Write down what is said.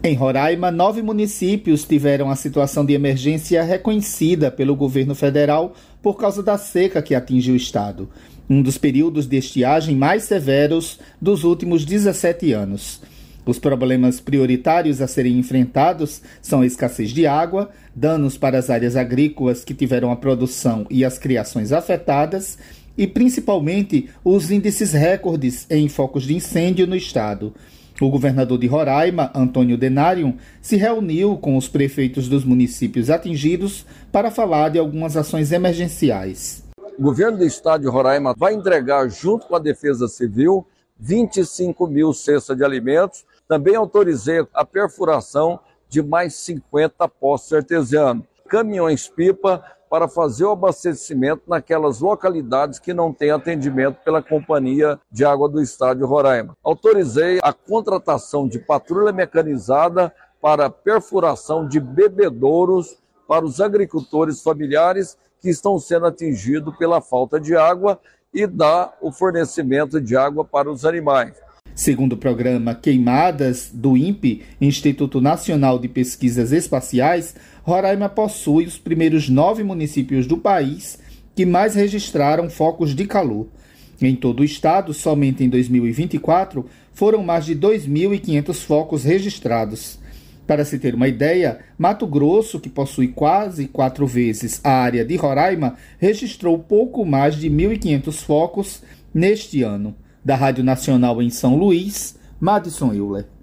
Em Roraima, 9 municípios tiveram a situação de emergência reconhecida pelo governo federal por causa da seca que atinge o estado, um dos períodos de estiagem mais severos dos últimos 17 anos. Os problemas prioritários a serem enfrentados são a escassez de água, danos para as áreas agrícolas que tiveram a produção e as criações afetadas e, principalmente, os índices recordes em focos de incêndio no estado. O governador de Roraima, Antônio Denarium, se reuniu com os prefeitos dos municípios atingidos para falar de algumas ações emergenciais. O governo do estado de Roraima vai entregar, junto com a Defesa Civil, 25 mil cestas de alimentos. Também autorizei a perfuração de mais 50 poços artesianos, caminhões-pipa para fazer o abastecimento naquelas localidades que não têm atendimento pela Companhia de Água do Estado de Roraima. Autorizei a contratação de patrulha mecanizada para perfuração de bebedouros para os agricultores familiares que estão sendo atingidos pela falta de água e dar o fornecimento de água para os animais. Segundo o programa Queimadas, do INPE, Instituto Nacional de Pesquisas Espaciais, Roraima possui os primeiros 9 municípios do país que mais registraram focos de calor. Em todo o estado, somente em 2024, foram mais de 2.500 focos registrados. Para se ter uma ideia, Mato Grosso, que possui quase 4 vezes a área de Roraima, registrou pouco mais de 1.500 focos neste ano. Da Rádio Nacional em São Luís, Madison Euler.